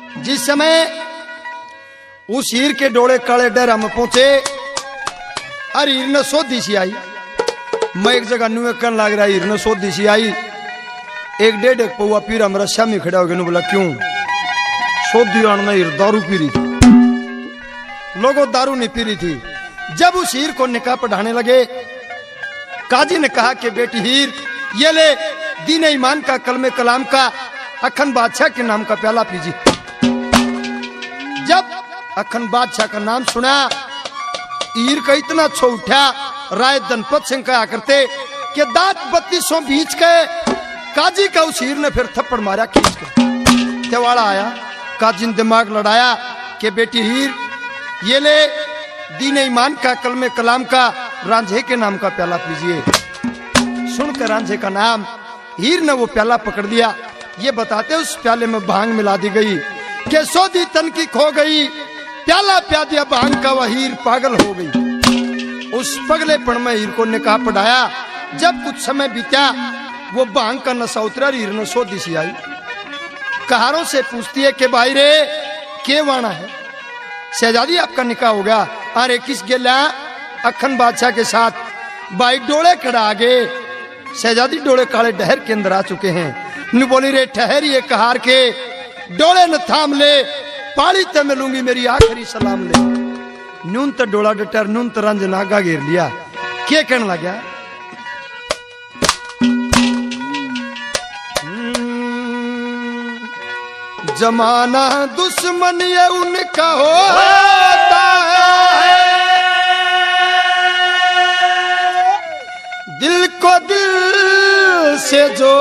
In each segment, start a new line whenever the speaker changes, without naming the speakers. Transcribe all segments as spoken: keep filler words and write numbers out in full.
जिस समय उस हीर के डोले काले डेरा में पहुंचे, अरे हीर ने सोधी सी आई। मैं एक जगह न्यू करने लग रहा, हीर ने सोधी सी आई, एक डेढ़ एक पौआ पीरा मेरा शामी खड़ा हो गया। बोला क्यों? सोधी आना हीर दारू पी रही थी। लोगों दारू नहीं पी रही थी। जब उस हीर को निकाह पढ़ाने लगे, काजी ने कहा कि बेटी हीर, ये ले दीन ईमान का, कलमे कलाम का, अखन बादशाह के नाम का प्याला पीजिए। जब अखन बादशाह का नाम सुना, हीर का इतना छो उठा, राय धनपत सिंह कहा करते कि दांत बत्तीसों बीच के। काजी का उस हीर ने फिर थप्पड़ मारा खींच के। तेवाड़ा आया, काजी ने दिमाग लड़ाया कि बेटी हीर, ये ले दीन ईमान का, कलमे कलाम का, रांझे के नाम का प्याला पीजिए। सुनकर रांझे का नाम, हीर ने वो प्याला पकड़ लिया। ये बताते उस प्याले में भांग मिला दी गई कि सोधी तन की खो गई, प्याला प्या दिया भांग का, वह हीर पागल हो गई। उस पगलेपन में हीर को निकाह पढ़ाया। जब कुछ समय बीता, वो भांग का नशा उतरा, हीर ने सोधी सी आई, कहारों से पूछती है कि भाई रे के वाना है? शहजादी आपका निकाह हो गया। अरे किस गेला? अखन बादशाह के साथ। भाई डोले खड़ा आगे, शहजादी डोले काले डहर के अंदर आ चुके हैं। नु बोली रे ठहरिए कहार के, डोले न थाम ले, पाली ते मिलूंगी मेरी आखिरी सलाम ले। नून तो डोला डटर, नून तो रंज नागा घेर लिया। क्या कहने लगा? जमाना दुश्मन ये उनका होता है, दिल को दिल से जो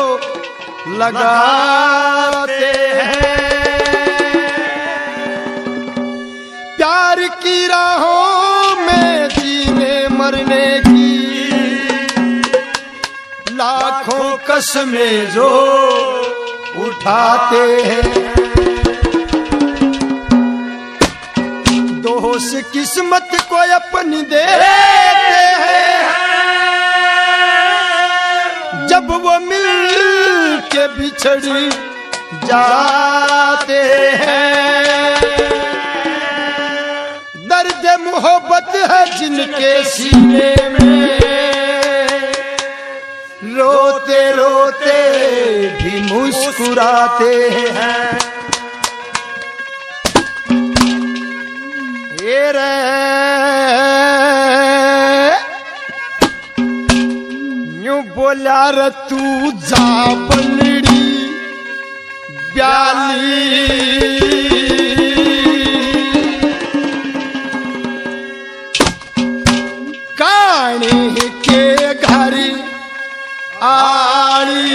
लगाते हैं, प्यार की राहों में जीने मरने की लाखों कसमें जो उठाते हैं। दोस्त किस्मत को अपनी देते हैं, जब वो मिल के बिछड़ जाते हैं। दर्द मोहब्बत है जिनके सीने में, रोते रोते भी मुस्कुराते हैं। ये रे यूं बोला रे तू जा बनड़ी ब्याली, कानी के घर आली,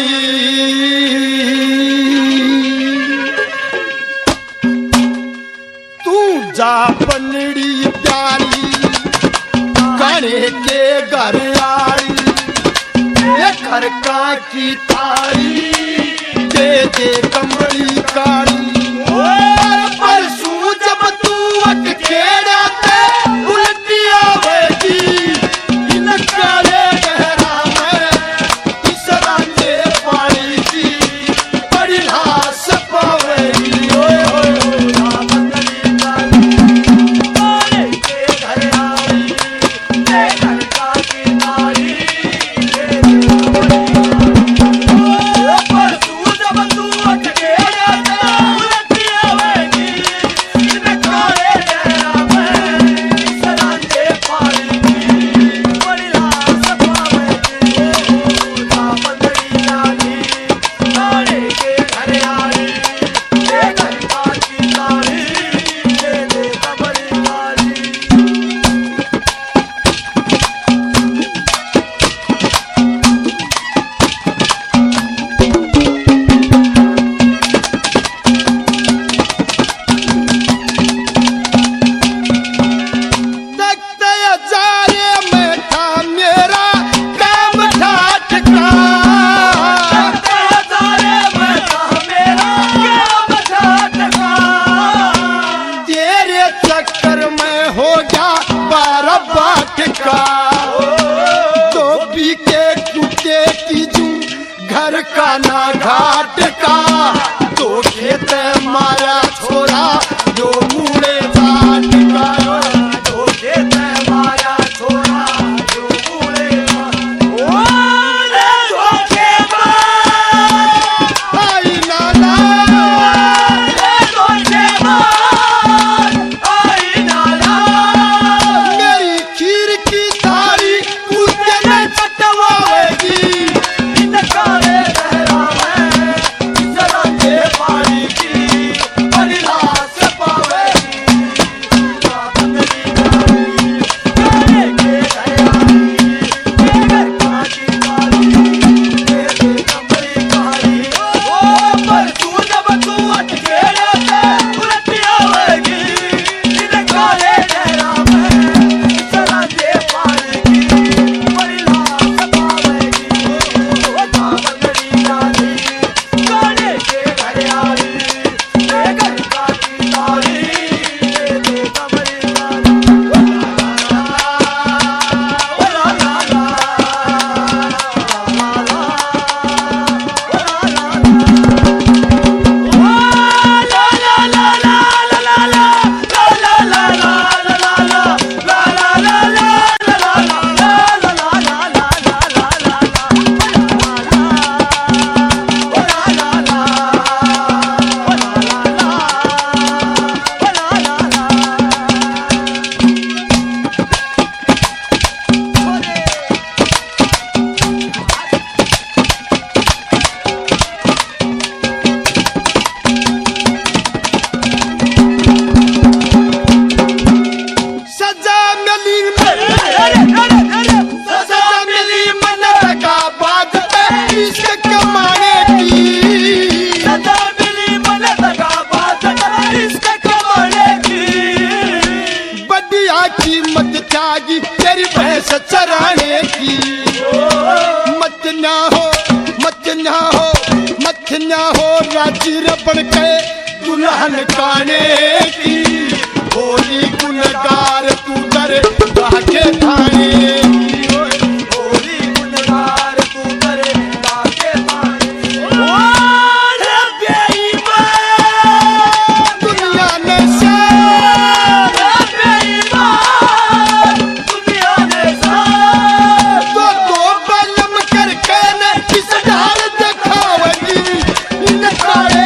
तू जा बनड़ी प्याली, काने के घर आली, ये घर का की तारी, दे दे कमली काली। परसू जब तू अट खेड़ा ते उल्टी आवेगी, इन काले गहरा में इस रांझे पानी की बड़ी लाश पावेगी। ओए ओए बंदली काली, के घर आई, के घर का की तारी, परसू जब तू अट खेड़ा ते उल्टी आवेगी, इन काले गहरा में इस रांझे पानी की बड़ी लाश पावेगी। बंदली काली, काले के घर आई, के घर का की तारी, दे दे कमली काली। देखते जारे में था मेरा काम ठाट का, जारे में था मेरा काम ठाट का, तेरे चक्कर में हो गया बारह बाट का। दो बीके कुत्ते की जू घर का ना घाट का, दो खेत मारा राजी रबड़ के दुल्हन काने की होली गुनगार तू करे बाके थाने होली गुनगार तू करे बाके थाने रे बेईमान दुनिया ने से रे बेईमान दुनिया ने से तो दो बलम करके ने किस ढाल दिखावेगी इन काले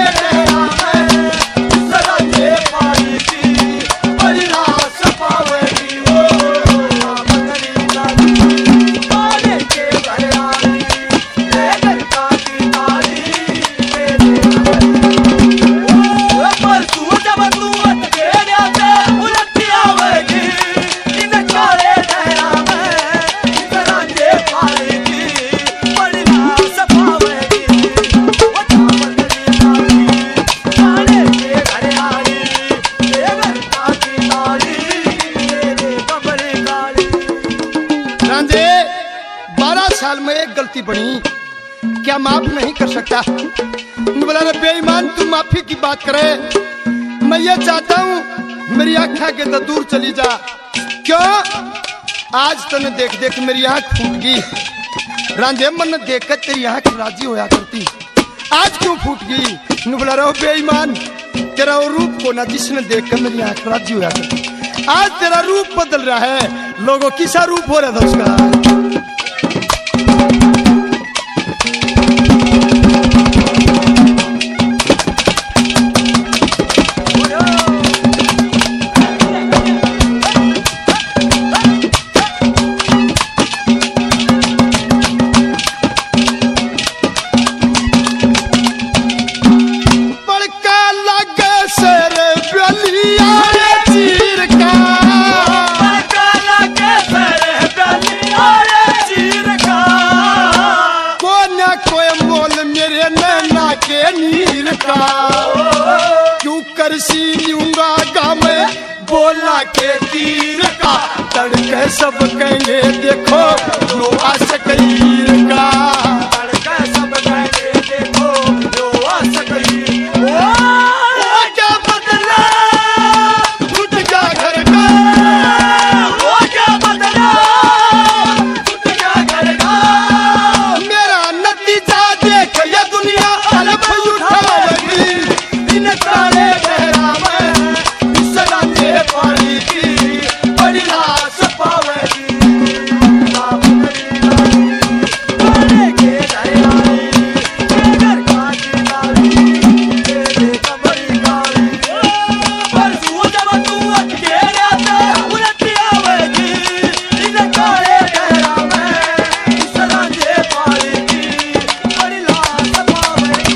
साल में एक गलती बनी क्या माफ नहीं कर सकता? बोला रे बेईमान तू माफी की बात करे, मैं ये चाहता हूँ मेरी आँखा के तो दूर चली जा। क्यों? आज तने देख देख मेरी आँख फूट गई। रांझे मन देख कर तेरी आँख राजी होया करती, आज क्यों फूट गई? बोला रो बेईमान तेरा रूप को ना जिसने देख कर मेरी आँख राजी होया करती, आज तेरा रूप बदल रहा है। लोगों किसा रूप हो रहा था उसका? क्यों करसी लूंगा गाँव में बोला के तीर का तड़के सब कहेंगे देखो जो आ सकईर का तड़के सब कहेंगे देखो जो आ सकईर वो क्या बदला टूट गया घर का वो क्या बदला टूट गया घर का मेरा नतीजा देख ये दुनिया अलग उठावेगी इन काले गहरा में इस रांझे पानी की बड़ी लाश पावेगी बाप मेरी लाली काले के दरियाई घर का किनारी तेरे कमरी काली पर तू जब तू अटके जाता उलटी आवेगी इन काले गहरा में इस रांझे पानी की बड़ी लाश पावेगी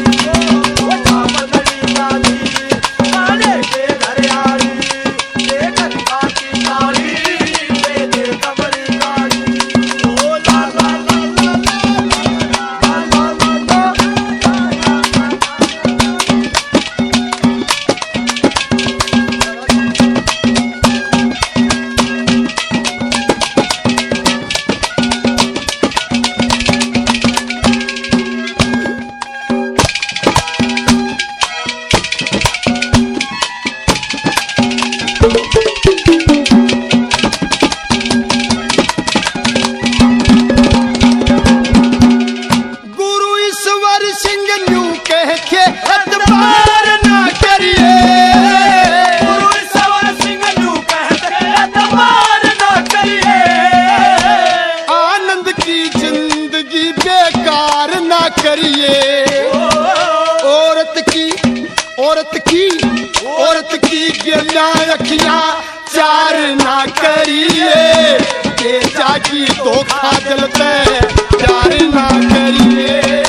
करिए औरत की औरत की औरत की गिरना अखियां चार ना करिए ये जागी धोखा जलते प्यार ना करिए।